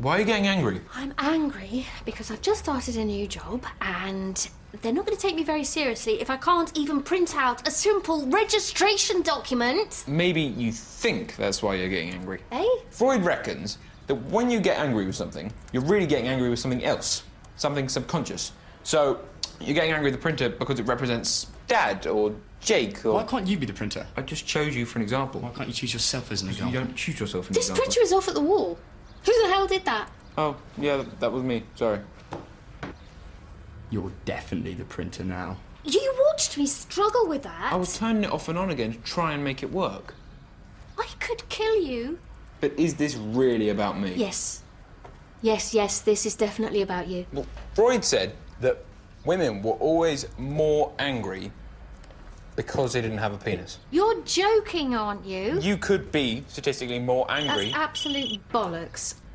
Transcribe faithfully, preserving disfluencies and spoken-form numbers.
Why are you getting angry? I'm angry because I've just started a new job and they're not going to take me very seriously if I can't even print out a simple registration document. Maybe you think that's why you're getting angry. Eh? Freud reckons that when you get angry with something, you're really getting angry with something else, something subconscious. So you're getting angry with the printer because it represents Dad or Jake or... Why can't you be the printer? I just chose you for an example. Why can't you choose yourself as an You example? don't choose yourself an This example. printer is off at the wall. Who the hell did that? Oh, yeah, that, that was me. Sorry. You're definitely the printer now. You watched me struggle with that. I was turning it off and on again to try and make it work. I could kill you. But is this really about me? Yes. Yes, yes, this is definitely about you. Well, Freud said that women were always more angry because they didn't have a penis. You're joking, aren't you? You could be statistically more angry. That's absolute bollocks.